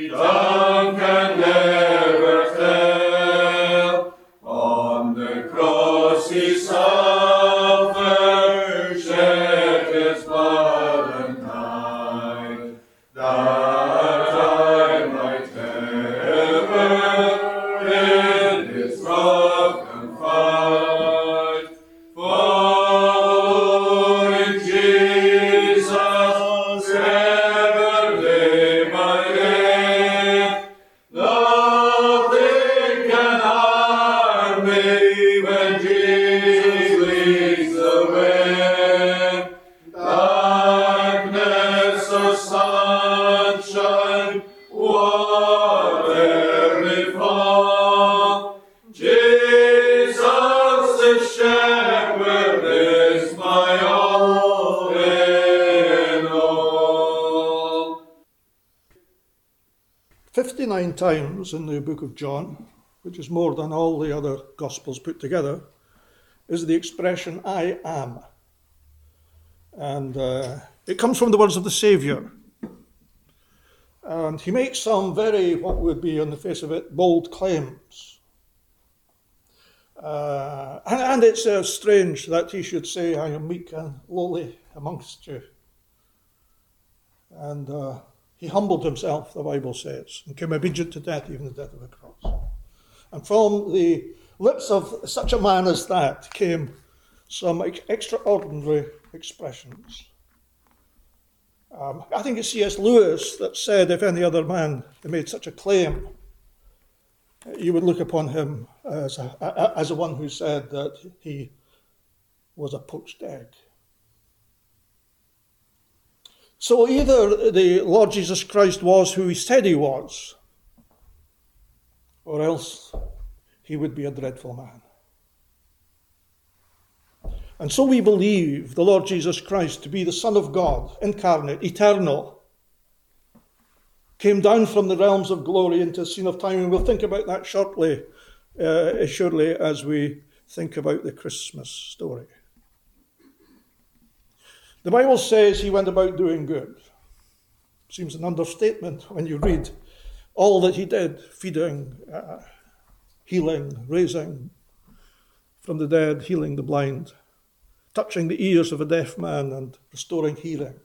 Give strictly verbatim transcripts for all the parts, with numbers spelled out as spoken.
tongue can never tell. On the cross he suffered, shed his blood and died, that I might ever in his love confide. Following Jesus, ever lay my head. Nothing can harm me when Jesus leads the way. Darkness or sunshine, whatever befall, Jesus the shepherd is my all in all. fifty-nine times in the book of John, which is more than all the other Gospels put together, is the expression, I am. And uh, it comes from the words of the Saviour. And he makes some very, what would be on the face of it, bold claims. Uh, and, and it's uh, strange that he should say, I am meek and lowly amongst you. And uh, he humbled himself, the Bible says, and came obedient to death, even the death of the cross. And from the lips of such a man as that came some ex- extraordinary expressions. Um, I think it's C S Lewis that said, if any other man had made such a claim, you would look upon him as a, a, as a one who said that he was a poached egg. So either the Lord Jesus Christ was who he said he was, or else he would be a dreadful man. And so we believe the Lord Jesus Christ to be the Son of God, incarnate, eternal, came down from the realms of glory into a scene of time, and we'll think about that shortly, uh, surely, as we think about the Christmas story. The Bible says he went about doing good. Seems an understatement when you read all that he did, feeding, uh, healing, raising from the dead, healing the blind, touching the ears of a deaf man and restoring hearing.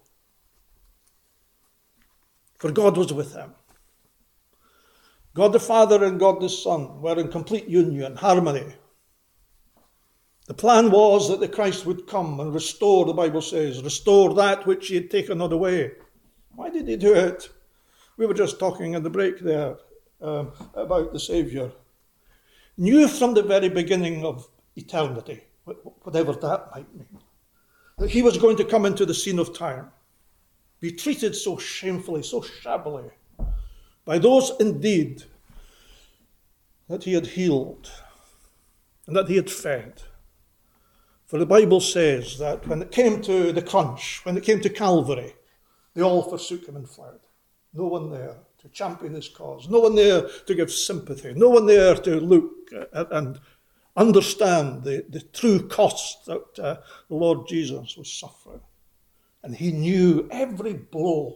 For God was with him. God the Father and God the Son were in complete union, harmony. The plan was that the Christ would come and restore, the Bible says, restore that which he had taken away. Why did he do it? We were just talking in the break there um, about the Saviour. Knew from the very beginning of eternity, whatever that might mean, that he was going to come into the scene of time, be treated so shamefully, so shabbily, by those indeed that he had healed and that he had fed. For the Bible says that when it came to the crunch, when it came to Calvary, they all forsook him and fled. No one there to champion his cause, no one there to give sympathy, no one there to look and understand the, the true cost that uh, the Lord Jesus was suffering. And he knew every blow.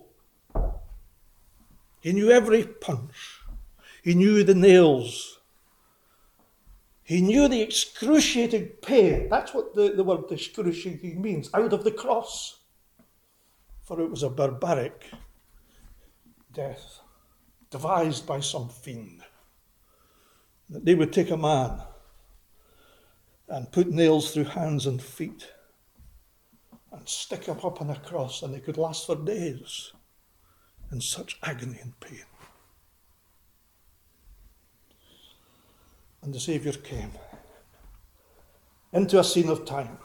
He knew every punch. He knew the nails. He knew the excruciating pain. That's what the, the word excruciating means, out of the cross. For it was a barbaric death, devised by some fiend. That they would take a man and put nails through hands and feet and stick him up on a cross, and they could last for days in such agony and pain. And the Saviour came into a scene of time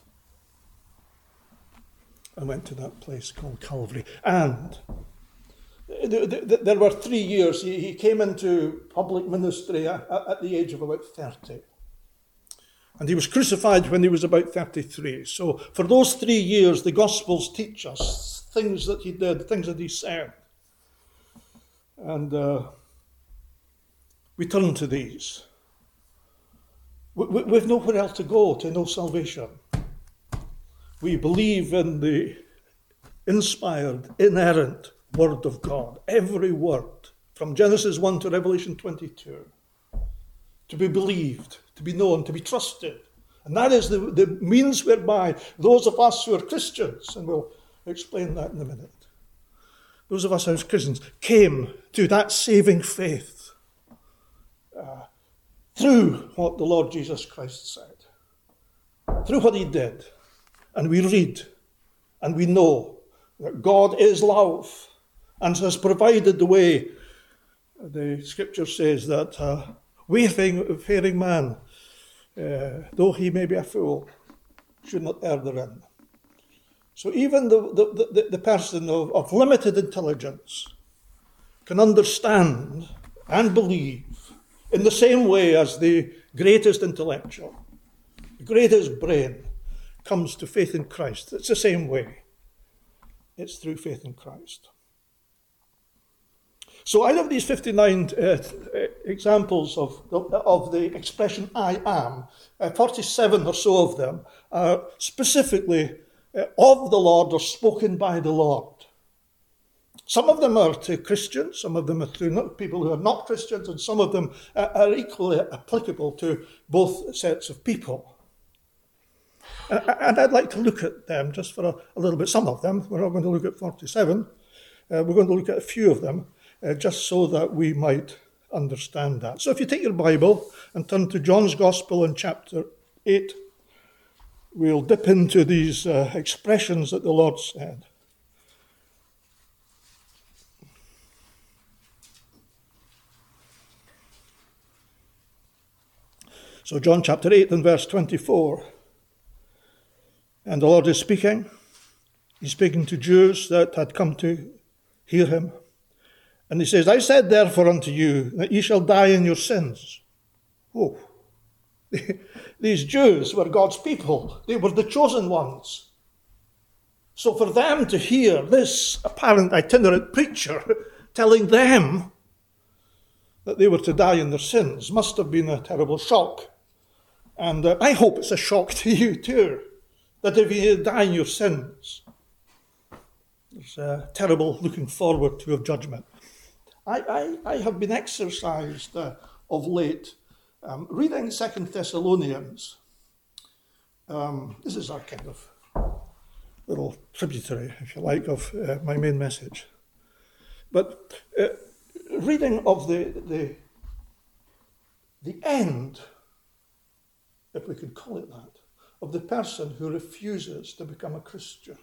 and went to that place called Calvary. And there were three years. He came into public ministry at the age of about thirty. And he was crucified when he was about thirty-three. So for those three years, the Gospels teach us things that he did, things that he said. And uh, we turn to these. We, we've nowhere else to go to know salvation. We believe in the inspired, inerrant Word of God. Every word from Genesis one to Revelation twenty-two, to be believed, to be known, to be trusted. And that is the, the means whereby those of us who are Christians, and we'll explain that in a minute, those of us who are Christians came to that saving faith uh, through what the Lord Jesus Christ said, through what he did. And we read and we know that God is love and has provided the way. The scripture says that uh, wayfaring man, uh, though he may be a fool, should not err therein. So even the, the, the, the person of, of limited intelligence can understand and believe in the same way as the greatest intellectual, the greatest brain, comes to faith in Christ. It's the same way. It's through faith in Christ. So out of these fifty-nine uh, examples of the, of the expression I am, uh, forty-seven or so of them are specifically uh, of the Lord or spoken by the Lord. Some of them are to Christians, some of them are to people who are not Christians, and some of them uh, are equally applicable to both sets of people. Uh, and I'd like to look at them just for a, a little bit. Some of them, we're not going to look at forty-seven, uh, we're going to look at a few of them, Uh, just so that we might understand that. So if you take your Bible and turn to John's Gospel in chapter eight, we'll dip into these uh, expressions that the Lord said. So John chapter eight and verse twenty-four. And the Lord is speaking. He's speaking to Jews that had come to hear him. And he says, I said therefore unto you that ye shall die in your sins. Oh, these Jews were God's people. They were the chosen ones. So for them to hear this apparent itinerant preacher telling them that they were to die in their sins must have been a terrible shock. And uh, I hope it's a shock to you too, that if you die in your sins, it's uh, terrible looking forward to of judgment. I, I, I have been exercised uh, of late um, reading Second Thessalonians. Um, this is our kind of little tributary, if you like, of uh, my main message. But uh, reading of the, the, the end, if we could call it that, of the person who refuses to become a Christian.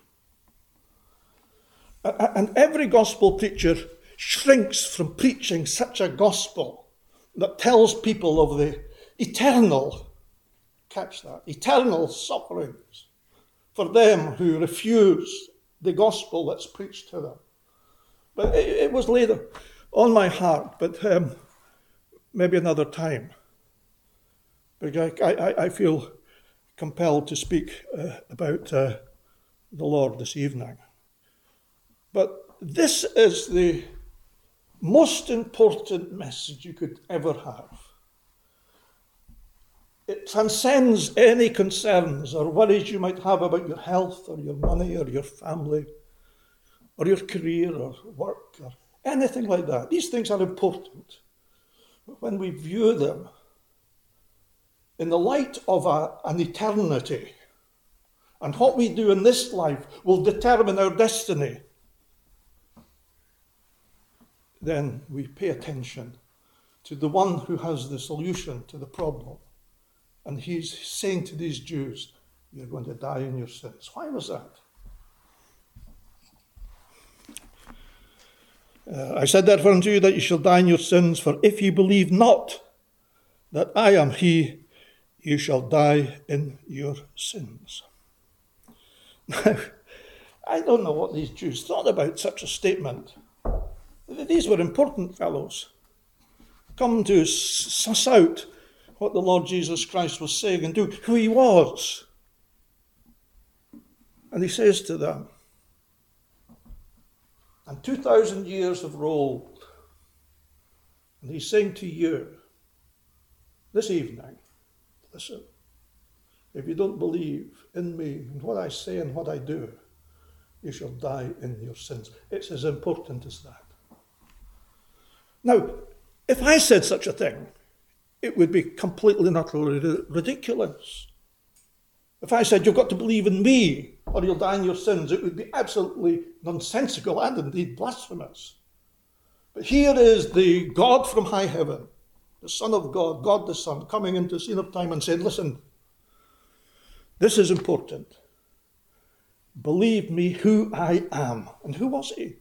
And every gospel preacher shrinks from preaching such a gospel that tells people of the eternal, catch that, eternal sufferings for them who refuse the gospel that's preached to them. But it, it was later on my heart, but um, maybe another time. Because I, I, I feel compelled to speak uh, about uh, the Lord this evening. But this is the most important message you could ever have. It transcends any concerns or worries you might have about your health or your money or your family or your career or work or anything like that. These things are important. But when we view them in the light of a, an eternity, and what we do in this life will determine our destiny, then we pay attention to the one who has the solution to the problem. And he's saying to these Jews, you're going to die in your sins. Why was that? Uh, I said therefore unto you that you shall die in your sins, for if ye believe not that I am he, you shall die in your sins. Now, I don't know what these Jews thought about such a statement. These were important fellows, come to suss out what the Lord Jesus Christ was saying and do, who he was. And he says to them, and two thousand years have rolled, and he's saying to you, this evening, listen, if you don't believe in me and what I say and what I do, you shall die in your sins. It's as important as that. Now, if I said such a thing, it would be completely and utterly ridiculous. If I said, you've got to believe in me or you'll die in your sins, it would be absolutely nonsensical and indeed blasphemous. But here is the God from high heaven, the Son of God, God the Son, coming into the scene of time and saying, listen, this is important. Believe me who I am. And who was he?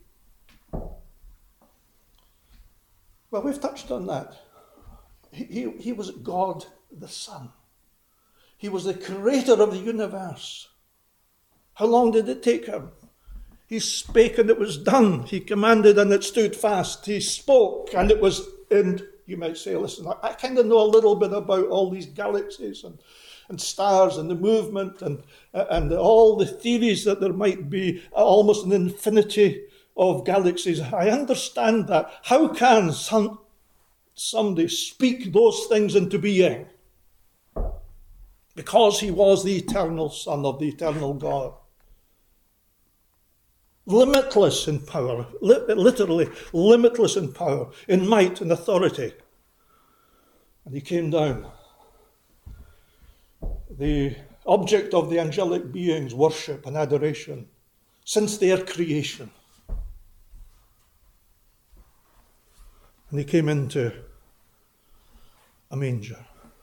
Well, we've touched on that. He, he, he was God the Son. He was the creator of the universe. How long did it take him? He spake and it was done. He commanded and it stood fast. He spoke and it was, and you might say, listen, I, I kind of know a little bit about all these galaxies and, and stars and the movement and, and all the theories that there might be almost an infinity of galaxies. I understand that. How can some, somebody speak those things into being? Because he was the eternal Son of the eternal God. Limitless in power, li- literally limitless in power, in might and authority. And he came down. The object of the angelic beings' worship and adoration since their creation. And he came into a manger.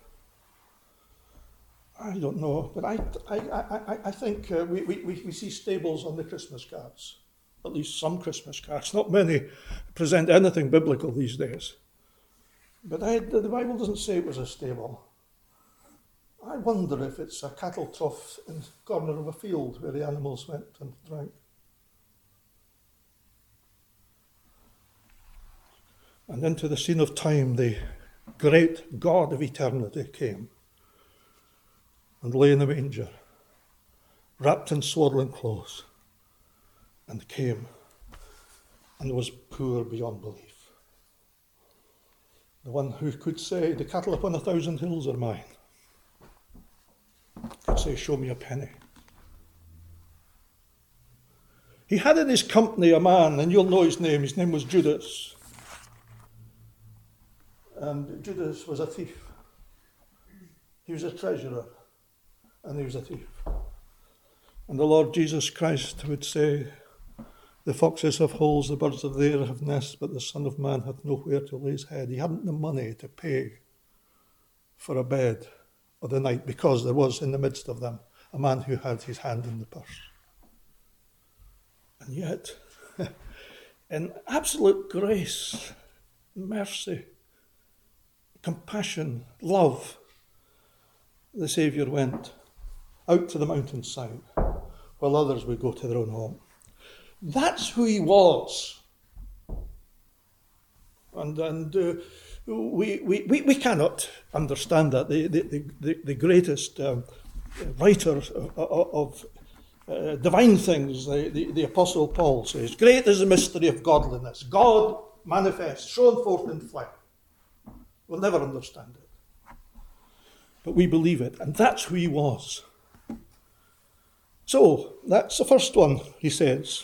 I don't know, but I, I, I, I think uh, we, we, we see stables on the Christmas cards, at least some Christmas cards. Not many present anything biblical these days. But I, the Bible doesn't say it was a stable. I wonder if it's a cattle trough in the corner of a field where the animals went and drank. And into the scene of time, the great God of eternity came and lay in the manger, wrapped in swaddling clothes, and came and was poor beyond belief. The one who could say, the cattle upon a thousand hills are mine, could say, show me a penny. He had in his company a man, and you'll know his name, his name was Judas. And Judas was a thief. He was a treasurer. And he was a thief. And the Lord Jesus Christ would say, the foxes have holes, the birds of the air have nests, but the Son of Man hath nowhere to lay his head. He hadn't the money to pay for a bed of the night, because there was in the midst of them a man who had his hand in the purse. And yet, in absolute grace, mercy, compassion, love, the Saviour went out to the mountainside while others would go to their own home. That's who he was. And, and uh, we, we, we, we cannot understand that. The, the, the, the greatest um, writer of, of uh, divine things, the, the, the Apostle Paul says, great is the mystery of godliness. God manifest, shown forth in flesh. We'll never understand it. But we believe it, and that's who he was. So, that's the first one, he says.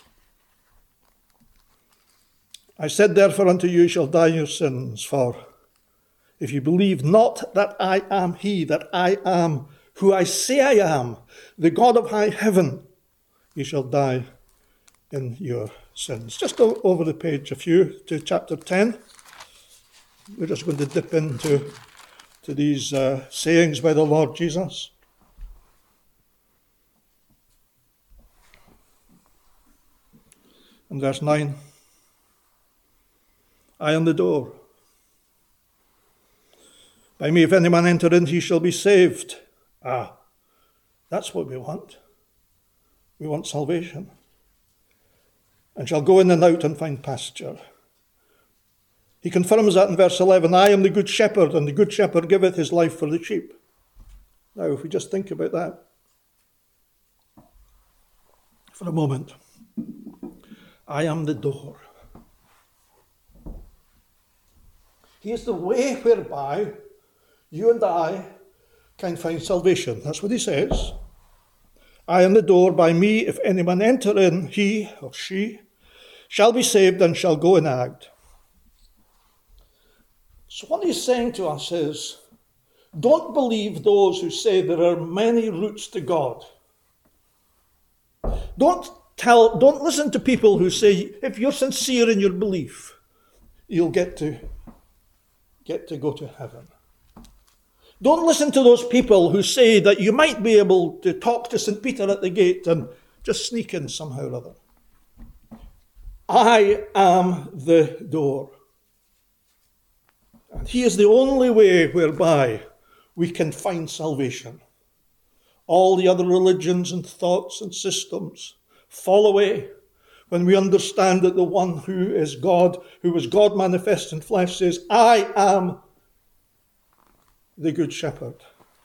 I said therefore unto you, you shall die in your sins, for if you believe not that I am he, that I am who I say I am, the God of high heaven, you shall die in your sins. Just go over the page a few to chapter ten. We're just going to dip into to these uh, sayings by the Lord Jesus. In verse nine, I am the door. By me, if any man enter in, he shall be saved. Ah, that's what we want. We want salvation. And shall go in and out and find pasture. He confirms that in verse eleven, I am the good shepherd, and the good shepherd giveth his life for the sheep. Now, if we just think about that for a moment. I am the door. He is the way whereby you and I can find salvation. That's what he says. I am the door. By me, if any man enter in, he or she shall be saved and shall go in and out. So what he's saying to us is, don't believe those who say there are many routes to God. Don't tell, don't listen to people who say, if you're sincere in your belief, you'll get to get to go to heaven. Don't listen to those people who say that you might be able to talk to Saint Peter at the gate and just sneak in somehow or other. I am the door. And he is the only way whereby we can find salvation. All the other religions and thoughts and systems fall away when we understand that the one who is God, who was God manifest in flesh, says, I am the good shepherd.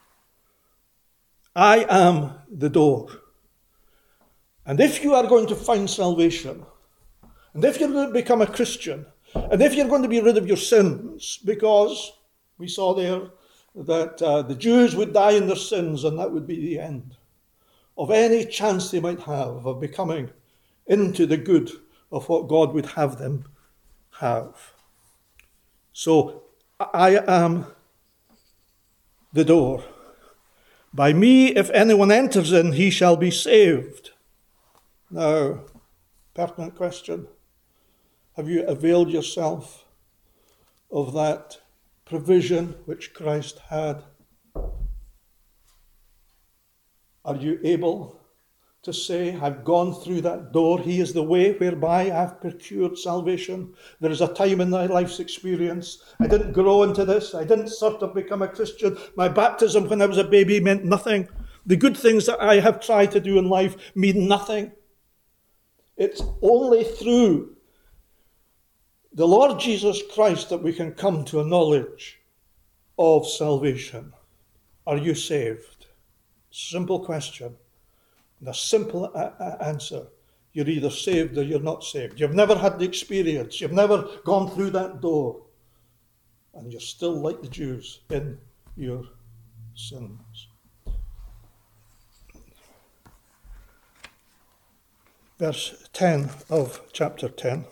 I am the door. And if you are going to find salvation, and if you're going to become a Christian, and if you're going to be rid of your sins, because we saw there that uh, the Jews would die in their sins, and that would be the end of any chance they might have of becoming into the good of what God would have them have. So, I am the door. By me, if anyone enters in, he shall be saved. Now, pertinent question. Have you availed yourself of that provision which Christ had? Are you able to say, I've gone through that door. He is the way whereby I've procured salvation. There is a time in my life's experience. I didn't grow into this. I didn't sort of become a Christian. My baptism when I was a baby meant nothing. The good things that I have tried to do in life mean nothing. It's only through the Lord Jesus Christ that we can come to a knowledge of salvation. Are you saved? Simple question. And a simple a- a- answer. You're either saved or you're not saved. You've never had the experience. You've never gone through that door. And you're still like the Jews in your sins. Verse ten of chapter ten.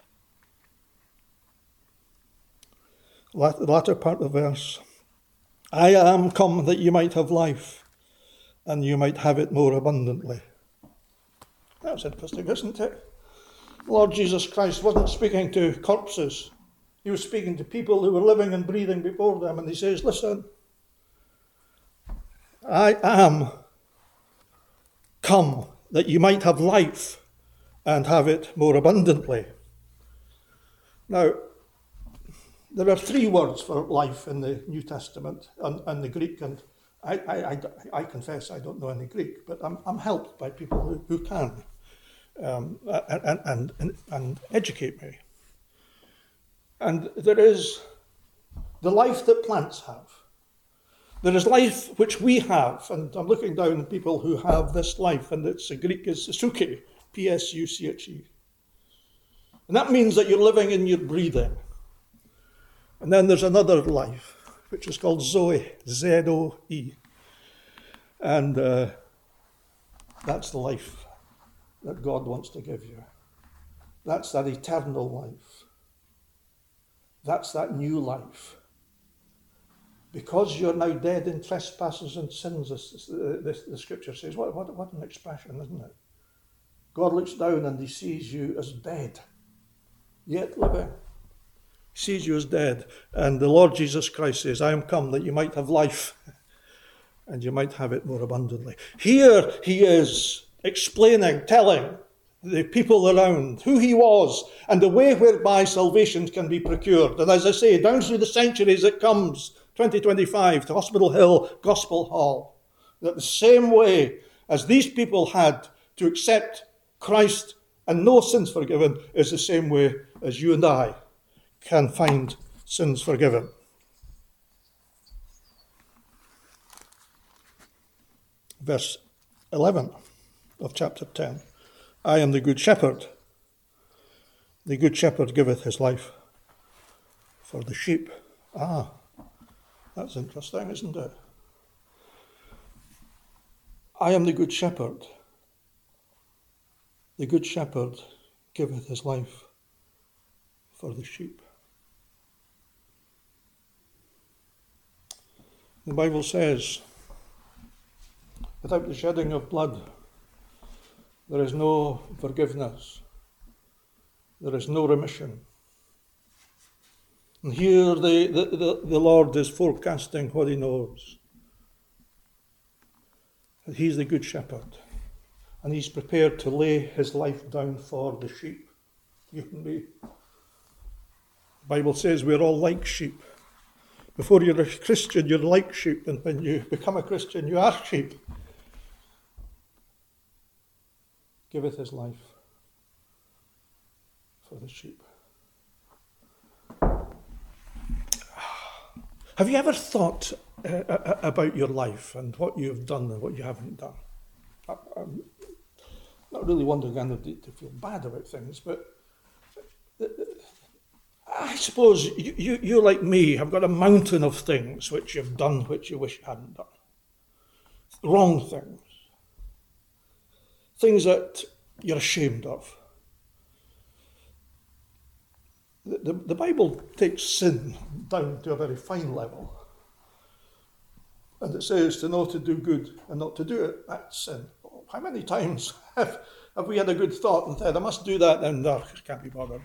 The latter part of the verse. I am come that you might have life, and you might have it more abundantly. That's interesting, isn't it? Lord Jesus Christ wasn't speaking to corpses. He was speaking to people who were living and breathing before them. And he says, listen, I am come that you might have life and have it more abundantly. Now, there are three words for life in the New Testament and, and the Greek, and I, I, I, I confess I don't know any Greek, but I'm, I'm helped by people who, who can um, and, and, and, and educate me. And there is the life that plants have. There is life which we have, and I'm looking down at people who have this life, and it's the Greek is suche, P S U C H E. And that means that you're living and you're breathing. And then there's another life, which is called Zoe, Z O E. And uh, that's the life that God wants to give you. That's that eternal life. That's that new life. Because you're now dead in trespasses and sins, the, the, the scripture says, what, what, what an expression, isn't it? God looks down and he sees you as dead, yet living. He sees you as dead. And the Lord Jesus Christ says, I am come that you might have life and you might have it more abundantly. Here he is explaining, telling the people around who he was and the way whereby salvation can be procured. And as I say, down through the centuries it comes, twenty twenty-five, to Hospital Hill Gospel Hall, that the same way as these people had to accept Christ and know sins forgiven is the same way as you and I can find sins forgiven. Verse eleven of chapter ten. I am the good shepherd. The good shepherd giveth his life for the sheep. Ah, that's interesting, isn't it? I am the good shepherd. The good shepherd giveth his life for the sheep. The Bible says, without the shedding of blood, there is no forgiveness. There is no remission. And here the, the, the, the Lord is forecasting what he knows. That he's the good shepherd. And he's prepared to lay his life down for the sheep. You and me. The Bible says we're all like sheep. Before you're a Christian, you're like sheep. And when you become a Christian, you are sheep. Giveth his life for the sheep. Have you ever thought uh, about your life and what you've done and what you haven't done? I, I'm not really wanting anybody to feel bad about things, but I suppose you, you, you, like me, have got a mountain of things which you've done which you wish you hadn't done. Wrong things. Things that you're ashamed of. The, the, the Bible takes sin down to a very fine level. And it says to know to do good and not to do it, that's sin. How many times have, have we had a good thought and said, I must do that, and oh, I can't be bothered.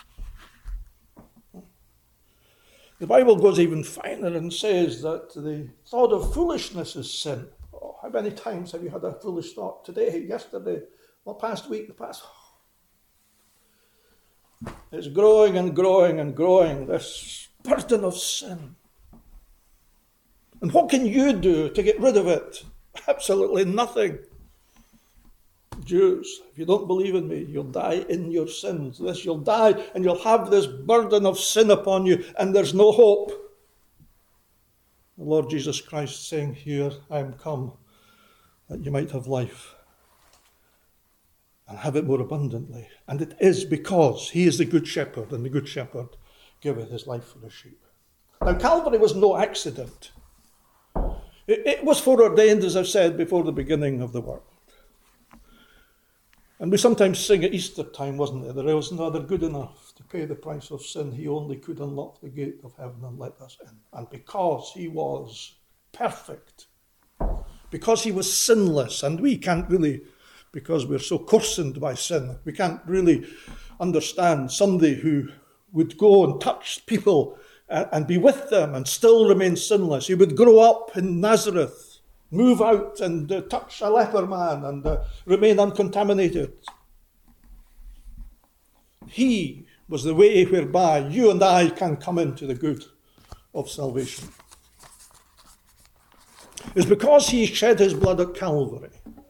The Bible goes even finer and says that the thought of foolishness is sin. Oh, how many times have you had a foolish thought? Today, yesterday, the past week, the past... It's growing and growing and growing, this burden of sin. And what can you do to get rid of it? Absolutely nothing. Jews, if you don't believe in me, you'll die in your sins. This, you'll die and you'll have this burden of sin upon you, and there's no hope. The Lord Jesus Christ saying, here I am come, that you might have life and have it more abundantly. And it is because he is the good shepherd, and the good shepherd giveth his life for the sheep. Now, Calvary was no accident. It, it was foreordained, as I've said, before the beginning of the world. And we sometimes sing at Easter time, wasn't it? There was no other good enough to pay the price of sin. He only could unlock the gate of heaven and let us in. And because he was perfect, because he was sinless, and we can't really, because we're so coarsened by sin, we can't really understand somebody who would go and touch people and, and be with them and still remain sinless. He would grow up in Nazareth, move out and uh, touch a leper man and uh, remain uncontaminated. He was the way whereby you and I can come into the good of salvation. It's because he shed his blood at Calvary.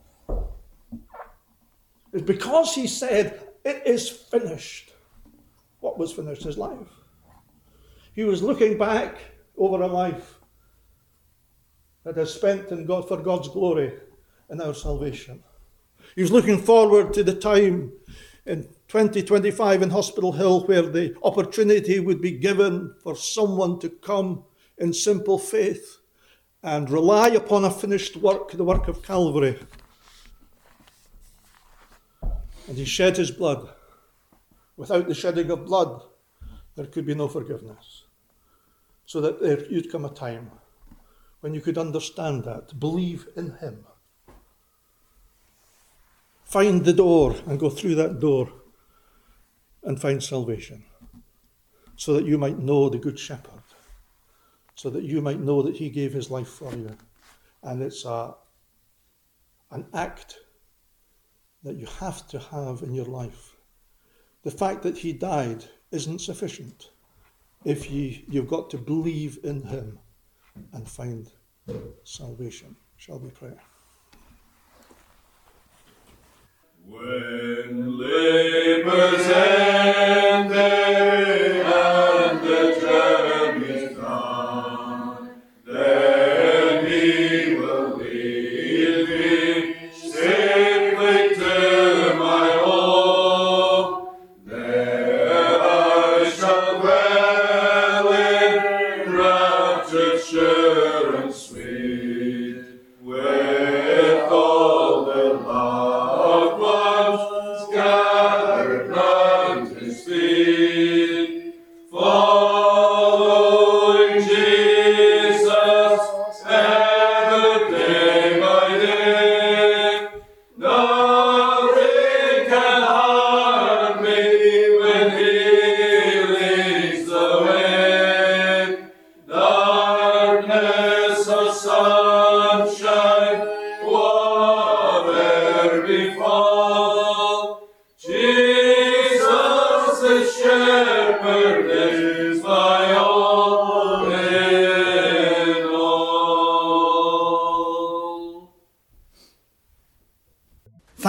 It's because he said, it is finished. What was finished? His life. He was looking back over a life that is spent in God for God's glory and our salvation. He was looking forward to the time in twenty twenty-five in Hospital Hill where the opportunity would be given for someone to come in simple faith and rely upon a finished work, the work of Calvary. And he shed his blood. Without the shedding of blood, there could be no forgiveness. So that there would come a time when you could understand that, believe in him. Find the door and go through that door and find salvation. So that you might know the Good Shepherd. So that you might know that he gave his life for you. And it's a, an act that you have to have in your life. The fact that he died isn't sufficient. If you, you've got to believe in him and find salvation. Shall we pray? When labor's ended and the term is done, then he will lead me safely to my home. There I shall dwell in rapture sure and sweet, with all the loved ones gathered round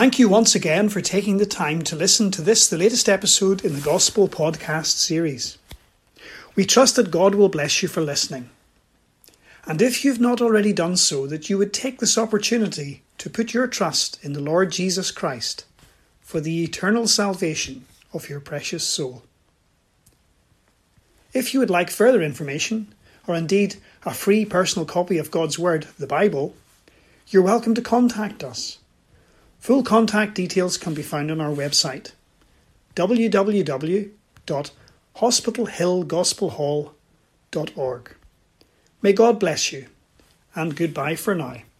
Thank you once again for taking the time to listen to this, the latest episode in the Gospel Podcast series. We trust that God will bless you for listening. And if you've not already done so, that you would take this opportunity to put your trust in the Lord Jesus Christ for the eternal salvation of your precious soul. If you would like further information, or indeed a free personal copy of God's Word, the Bible, you're welcome to contact us. Full contact details can be found on our website, w w w dot hospital hill gospel hall dot org. May God bless you, and goodbye for now.